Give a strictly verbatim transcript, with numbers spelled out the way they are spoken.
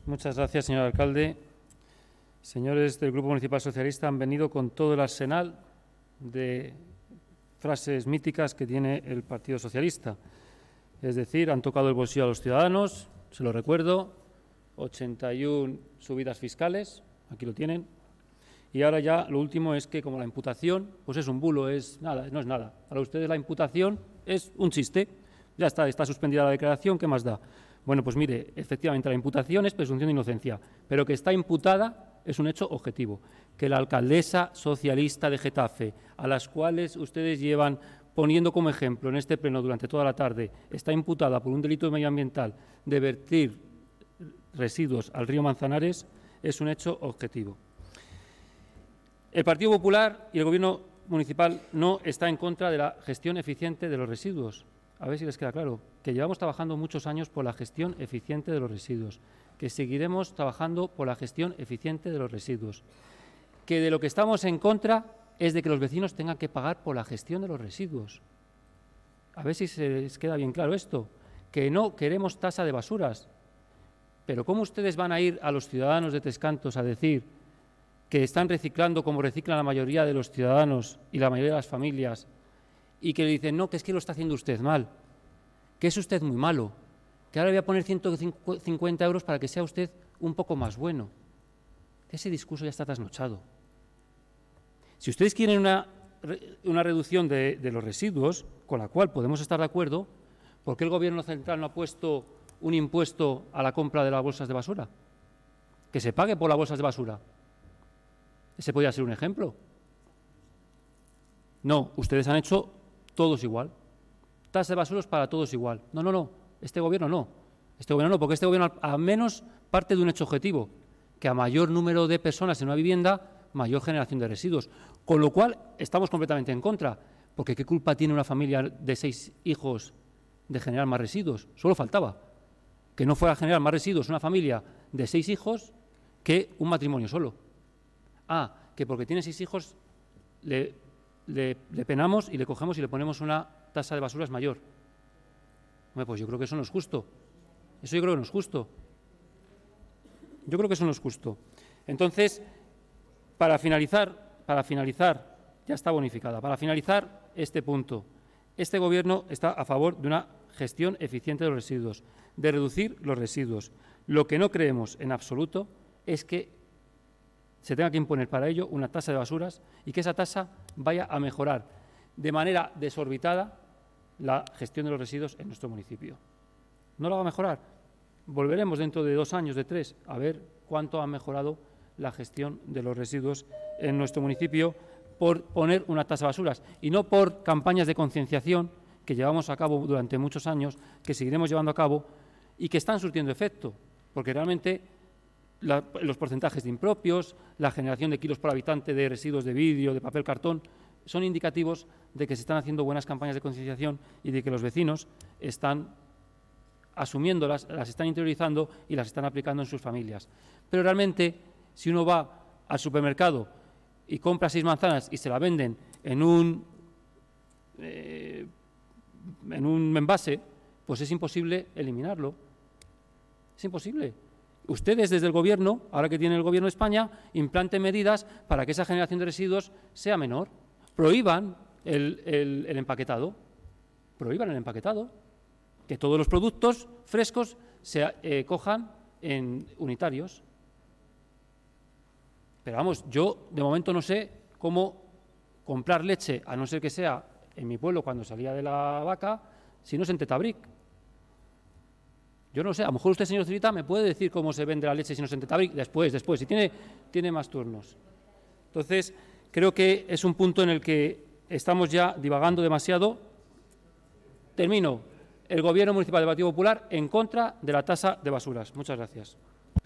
Muchas gracias, señor alcalde. Señores del Grupo Municipal Socialista han venido con todo el arsenal de frases míticas que tiene el Partido Socialista. Es decir, han tocado el bolsillo a los ciudadanos, se lo recuerdo, ochenta y una subidas fiscales, aquí lo tienen, y ahora ya lo último es que como la imputación, pues es un bulo, es nada, no es nada. Para ustedes la imputación es un chiste, ya está, está suspendida la declaración, ¿qué más da? Bueno, pues mire, efectivamente la imputación es presunción de inocencia, pero que está imputada es un hecho objetivo. Que la alcaldesa socialista de Getafe, a las cuales ustedes llevan poniendo como ejemplo en este pleno durante toda la tarde, está imputada por un delito medioambiental de vertir residuos al río Manzanares, es un hecho objetivo. El Partido Popular y el Gobierno municipal no está en contra de la gestión eficiente de los residuos. A ver si les queda claro, que llevamos trabajando muchos años por la gestión eficiente de los residuos, que seguiremos trabajando por la gestión eficiente de los residuos, que de lo que estamos en contra es de que los vecinos tengan que pagar por la gestión de los residuos. A ver si se les queda bien claro esto, que no queremos tasa de basuras. Pero ¿cómo ustedes van a ir a los ciudadanos de Tres Cantos a decir que están reciclando como reciclan la mayoría de los ciudadanos y la mayoría de las familias y que le dicen, no, que es que lo está haciendo usted mal, que es usted muy malo, que ahora le voy a poner ciento cincuenta euros para que sea usted un poco más bueno? Ese discurso ya está trasnochado. Si ustedes quieren una, una reducción de, de los residuos, con la cual podemos estar de acuerdo, ¿por qué el Gobierno central no ha puesto un impuesto a la compra de las bolsas de basura? Que se pague por las bolsas de basura. Ese podría ser un ejemplo. No, ustedes han hecho todos igual. Tasa de basuras para todos igual. No, no, no. Este Gobierno no. Este Gobierno no, porque este Gobierno al menos parte de un hecho objetivo, que a mayor número de personas en una vivienda, mayor generación de residuos. Con lo cual, estamos completamente en contra. Porque ¿qué culpa tiene una familia de seis hijos de generar más residuos? Solo faltaba que no fuera a generar más residuos una familia de seis hijos que un matrimonio solo. Ah, que porque tiene seis hijos le, le, le penamos y le cogemos y le ponemos una tasa de basuras mayor. Hombre, pues yo creo que eso no es justo. Eso yo creo que no es justo. Yo creo que eso no es justo. Entonces, para finalizar, para finalizar, ya está bonificada, para finalizar este punto, este Gobierno está a favor de una gestión eficiente de los residuos, de reducir los residuos. Lo que no creemos en absoluto es que se tenga que imponer para ello una tasa de basuras y que esa tasa vaya a mejorar de manera desorbitada la gestión de los residuos en nuestro municipio. No la va a mejorar. Volveremos dentro de dos años, de tres, a ver cuánto ha mejorado la gestión de los residuos en nuestro municipio por poner una tasa de basuras y no por campañas de concienciación que llevamos a cabo durante muchos años, que seguiremos llevando a cabo y que están surtiendo efecto, porque realmente la, los porcentajes de impropios, la generación de kilos por habitante de residuos de vidrio, de papel, cartón, son indicativos de que se están haciendo buenas campañas de concienciación y de que los vecinos están asumiéndolas, las están interiorizando y las están aplicando en sus familias. Pero realmente, si uno va al supermercado y compra seis manzanas y se la venden en un, eh, en un envase, pues es imposible eliminarlo. Es imposible. Ustedes, desde el Gobierno, ahora que tiene el Gobierno de España, implanten medidas para que esa generación de residuos sea menor. Prohíban el, el, el empaquetado. Prohíban el empaquetado. Que todos los productos frescos se eh, cojan en unitarios. Pero vamos, yo de momento no sé cómo comprar leche, a no ser que sea en mi pueblo cuando salía de la vaca, si no es en Tetabric. Yo no sé, a lo mejor usted, señor Zurita, me puede decir cómo se vende la leche si no es en Tetabric, después, después, si tiene, tiene más turnos. Entonces, creo que es un punto en el que estamos ya divagando demasiado. Termino. El Gobierno Municipal del Partido Popular en contra de la tasa de basuras. Muchas gracias.